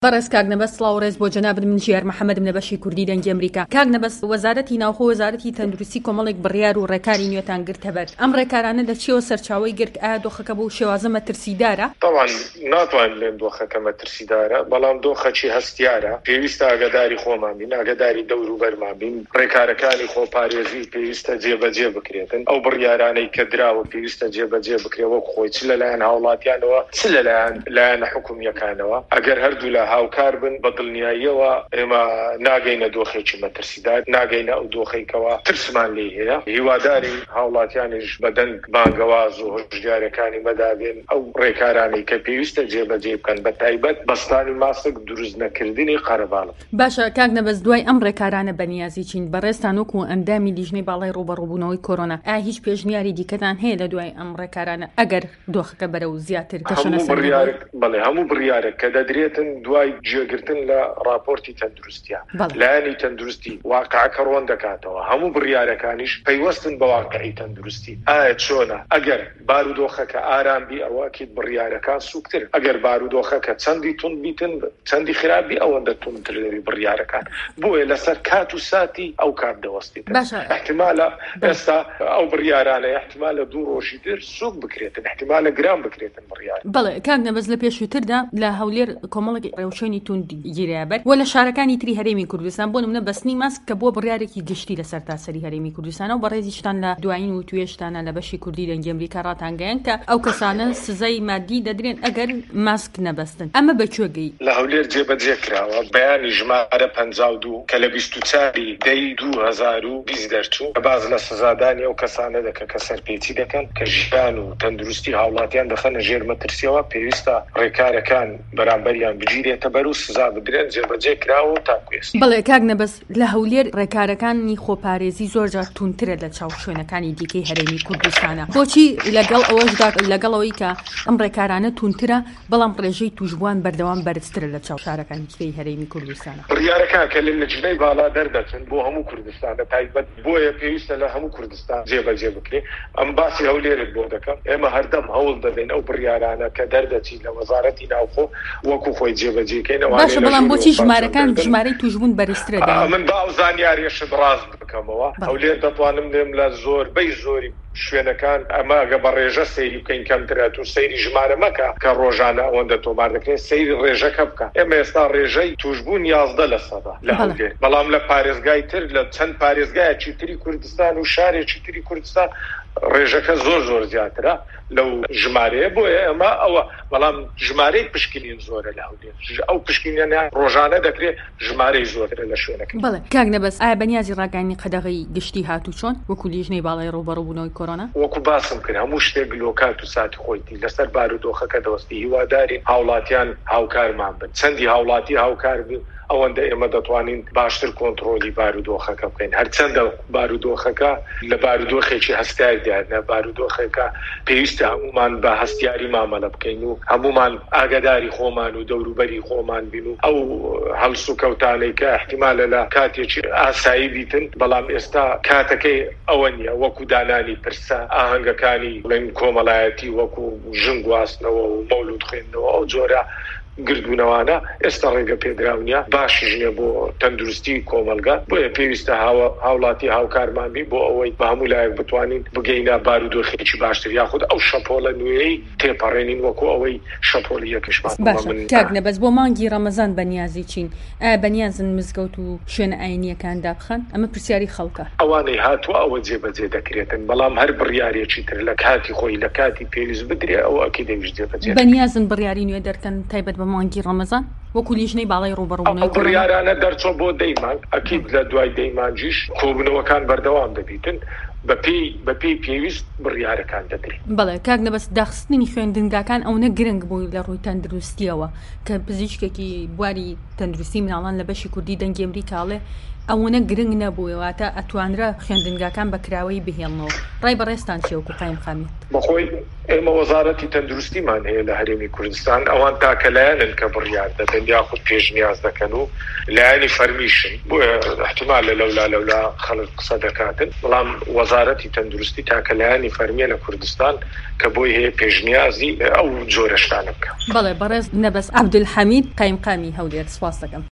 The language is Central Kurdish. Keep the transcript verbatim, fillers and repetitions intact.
بەڕێز کاک نەبەست سڵاو ڕێز بۆ جەنابەت من ژیار محەممەد لە بەشی کوردی دەنگی ئەمریکا. کاک نەبەست وەزارەتی ناوخۆ وەزارەتی تەندروستی کۆمەڵێک بڕیار و ڕێکاری نوێتان گرتە بەر. ئەم ڕێکارانە لە چیەوە سەرچاوەی گرت؟ ئایا دۆخەکە بەو شێوازە مەترسیدارە؟ طبعاً ناتوانین لێن دۆخەکە مەترسیدارە، بەڵام دۆخەکی هەستیارە. پێویستە ئاگاداری خۆمان بین، ئاگاداری دەور و بەرمان بین، ڕێکارەکانی خۆپارێزی پێویستە جێبەجێ بکرێتن. ئەو بڕیارانەی کە دراوە پێویستە جێبەجێ بکرێت وەک خۆی چ لەلایەن هاوڵاتیانەوە چ لەلایەن لایەنە حکوومیەکانەوە. ئەگەر هەردوو لە هاوکار بن بە دڵنیاییەوە ئێمە ناگەینە دۆخێکی مەترسیدار، ناگەینە ئەو دۆخێکەوە ترسمان لێ هەیە. هیواداری هاوڵاتیانیش بەدەنگ بانگەواز و هۆشیارەکانی مەدابێن ئەو ڕێکارانەی کە پێویستە جێبەجێ بکەن، بە تایبەت بەستانی ماسک دروست نەکردنی قەرەباڵغ. باشە کاک نەبەست، دوای ئەم ڕێکارانە بەنیازی چین بەڕێستان وەکو ئەندامی لیژنەی باڵای ڕوبەڕووبوونەوەی کۆرۆنا، ئایا هیچ پێشنیاری دیکەتان هەیە لە دوای ئەم ڕێکارانە ئەگەر دۆخەکە بەرەو زیاتر کەشەنە سەر؟ بەڵێ هەموو بڕیارێک کە دەدرێتن دوای جێگرتن لە راپۆرتی تەندروستیە لایەنی تەندروستی واقعەکە ڕۆن دەکاتەوە. هەموو بڕیارەکانیش پەیوەستن بە واقعی تەندروستی. ئایا چۆنە؟ ئەگەر بارودۆخەکە ئارام بی ئەوەکیت بڕیارەکان سوکتر، ئەگەر بارودۆخەکە چەندی تون بیتن چەندی خراپی ئەوەندە تونتر لەوی بڕیارەکان. بۆیە لەسەر کات و ساتی ئەو کات دەوەستیت. احتیمالە ئێستا ئەو بڕیارانە احتیمالە دوو ڕۆژی تر سوک بکرێتن، احتیمالە گران بکرێتن بڕیار. بەڵێ کاک نەبەست، لە پێشووتردا لە هەولێر کۆمەڵێک ڕێوشێنی تون گیرەبەر و لە شارەکانی تری هەرێمی کوردستان بۆ نمونە بەستنی ماسک کە بۆ بڕیارێکی گشتی لەسەر تاسەری هەرێمی کوردستانە و بەڕێزیشتان لە دوایین و توێشتانە لە بەشی کوردی دەنگی ئەمریکا ڕاتانگەیان کە ئەو کەسانە سزای مادی دەدرێن ئەگەر ماسک نەبەستن. ئەمە بەکوێگەی؟ لە هەولێر جێبەجێ کراوە بەیانی ژمارە پەنجاو و دوو کە لە بیست و چواری دەی دوو هەزار و بیست دەرچوو کە باز لە سزادانی ئەو کەسانە دەکە کە سەرپێچی دەکەن کە ژیان و تەندروستی هاوڵاتیان دەخەنە ژێر مەترسیەوە. پێویستە ڕێکارەکان بەرامبەریان بگیرێتە بەر و سزا بدرێن. جێبەجێ کراوە تاکوێست. بەڵێ کاک نەبەست، لە هەولێر ڕێکارەکانی خۆپارێزی زۆرجار تونترە لە چاو شوێنەکانی دیکەی هەرێمی کوردستانە. بۆچی لەگەڵ ئەوەشدا لەگەڵەوەی کە ئەم ڕێکارانە تونترە بەڵام ڕێژەی توشبووان بەردەوام بەرزترە لە چاو شارەکانی دیکەی هەرێمی کوردستانە؟ بڕیارەکان کە لە لجنەی باڵا دەردەچن بۆ هەموو کوردستانە تایبەت، بۆیە پێویستە لە هەموو کوردستان جێبەجێ بکرێ. ئەم باسی هەولێرت بۆ دەکەم. ئێمە هەردەم هەوڵ دەدەین ئەو بڕیارانە کە دەردەچی لە وەزارەتی ناوخۆ وەکو خۆی جێبەجێکەینەوە. باشە، بەڵام بۆچی ژمارەکان ژمارەی توشبوون بەرزترە؟ من با ئەو زانیاریەشت ڕاست بکەمەوە. هەولێر دەتوانم لێم لە زۆربەی زۆری شوێنەکان ئەمە ئەگە بە ڕێژە سەیری بکەین کەمترێت و سەیری ژمارە مەکە کە ڕۆژانە ئەوەندە تۆمار دەکرێت، سەیری ڕێژەکە بکە. ئێمە ئێستا ڕێژەی توشبوون یازدە لە سەدا لە هەولێر، بەڵام لە پارێزگای تر لە چەند پارێزگایەکی تری کوردستان و شارێکی تری کوردستان ڕێژەکە زۆر زۆر زیاترە لەو ژمارەیە. بۆیە ئەمە ئەوە بەڵام ژمارەی پشکنین زۆرە لە هەولێر. ئەو پشکنیانە ڕۆژانە دەکرێت ژمارەی زۆرە لە شوێنەکە. بەڵێ کاک نەبەست، ئایا بەنیازی ڕاگەانی قەدەغەی گشتی هاتوو چۆن وەکو لیژنەی باڵای ڕوبەڕووبوونەوەی کۆرۆنا؟ وەکو باسم کرد هەموو شتێک لۆکات و ساتی خۆیتی لەسەر بارودۆخەکە دەوەستی. هیوادارین هاوڵاتیان هاوکارمان بن. چەندی هاوڵاتی هاوکار بن ئەوەندە ئێمە دەتوانین باشتر کۆنتڕۆلی بارودۆخەکە بکەین. هەرچەندە بارودۆخەکە لە بارودۆخێکی هەستاردیان لە بارودۆخەکە پێویستە هەمومان بە هەستیاری مامەلە بکەین و هەمومان ئاگاداری خۆمان و دەوروبەری خۆمان بین و ئەو هەڵس و کەوتانەی کە احتیمالە لە کاتێکی ئاسایی بیتن، بەڵام ئێستا کاتەکەی ئەوە نییە. وەکو دانانی پرسە ئاهەنگەکانی بڵێن کۆمەڵایەتی وەکو ژنگ گواستنەوە و مەولود خوێندنەوە ئەو جۆرە گردوونەوانە ئێستا ڕێگە پێدراونیە باشی ژنێ بۆ تەندروستی کۆمەلگا. بۆیە پێویستە هاوڵاتی هاوکارمان بی بۆ ئەوەی بە هەموو لایەک بتوانین بگەینە بارودۆخێکی باشتر یاخود ئەو شەپۆڵە نوێی تێپەڕێنین وەکو ئەوەی شەپۆڵی یەکشمان. باشە کاک نەبەست، بۆ مانگی ڕەمەزان بەنیازی چین، ئایا بەنیازن مزگەوت و شوێنە ئاینیەکان دابخەن؟ ئەمە پرسیاری خەڵکە. ئەوانەی هاتووە ئەوە جێبەجێ دەکرێتن، بەڵام هەر بڕیارێکی تر لە کاتی خۆی لە کاتی پێویست بدرێ ئەو ئەکی دەویست جێبەجێ. بەنیازن بڕیاری نوێ دەرکەن تایبەت بە مانگی ڕەمەزان وەکو لیژنەی باڵای ڕوبەڕووبوونەوەی کۆرۆنا؟ بڕیارانە دەرچۆ بۆ دەیمان ئەکید لە دوای دەیمانجیش کۆبوونەوەکان بەردەوام دەبیتن بەپێی بەپێی پێویست بڕیارەکان دەدرێت. بەڵێ کاک نەبەست، داخستنی خوێندنگاکان ئەوەنە گرنگ بووی لە ڕووی تەندروستیەوە کە پزیشکێکی بواری تەندروستی مناڵان لە بەشی کوردی دەنگی ئەمریکاڵێ ئەوەنە گرنگ نەبوویەوەتە ئەتوانرا خوێندنگاکان بە کراوەی بهێڵنەوە. ڕای بەڕێستان چێ وەکو قایم خامیت؟ بەخۆی ئێمە وەزارەتی تەندروستیمان هەیە لە هەرێمی کوردستان، ئەوان تاکە لایەنن کە بڕیار دەدەن یاخود پێشنیاز دەکەن و لایەنی فەرمیشن. بۆیە احتیمال لە لەولا لەولا خەڵک قسە دەکاتن، بەڵام وەزارەتی تەندروستی تاکەلایانی فەرمیە لە کوردستان کە بۆی هەیە پێشنیازی ئەو جۆرە شتانە بکە. بەڵێ بەڕێز نەبەس عەبدولحەمید قایمقامی هەولێر، سپاس دەکەم.